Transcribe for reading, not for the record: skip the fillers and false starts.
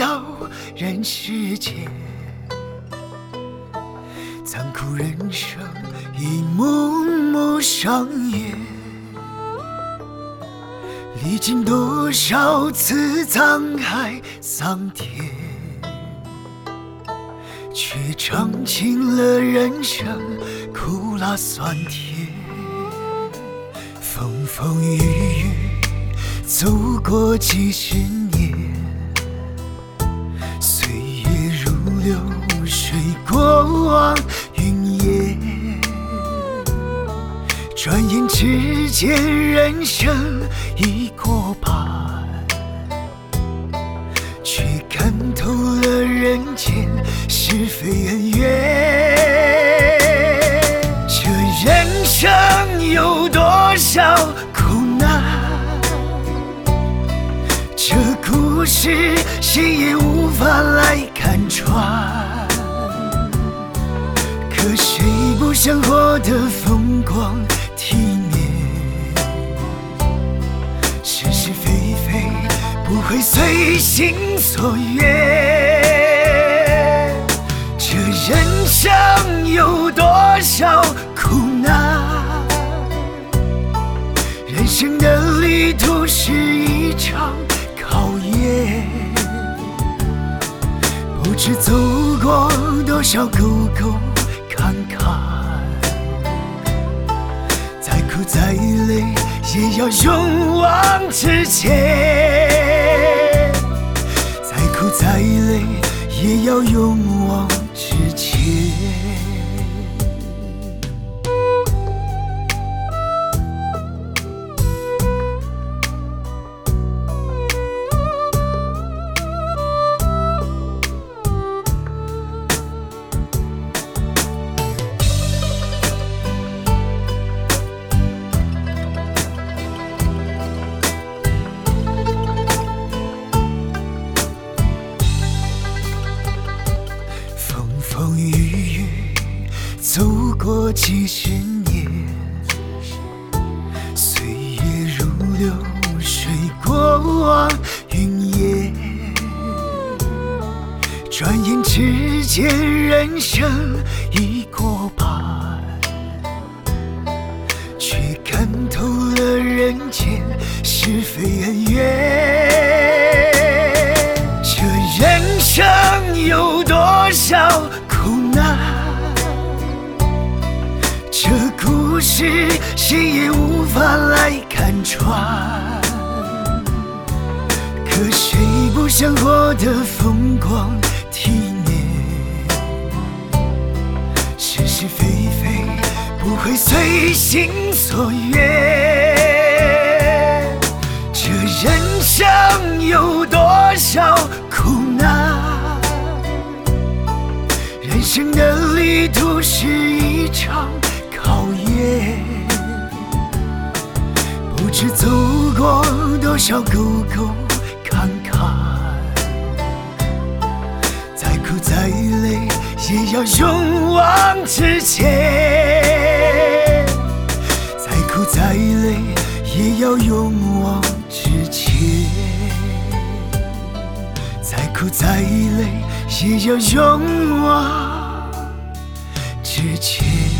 到人世间，残酷人生一幕幕上演，历经多少次沧海桑田，却尝尽了人生苦辣酸甜。风风雨雨走过几十年，岁月如流水，过往云烟。转眼之间，人生已过半，却看透了人间是非恩怨。这人生有多少苦难，这故事谁也无法来看穿。可谁不想活得风光体面，是是非非不会随心所愿。这人生有多少苦难，人生的旅途是一场考验，不知走过多少沟沟坎坎，再苦再累也要勇往直前，再苦再累也要勇往直前。风雨雨走过几十年，岁月如流水，过往云烟。转眼之间，人生已过半，却看透了人间是非恩怨。这人生有多少苦难，这故事谁也无法来看穿。可谁不想活得风光体面，是是非非不会随心所愿。这人生有多少苦难，人生的旅途是一场考验，不知走过多少沟沟坎坎，再苦再累也要勇往直前，再苦再累也要勇往直前，再苦再累也要勇往直前。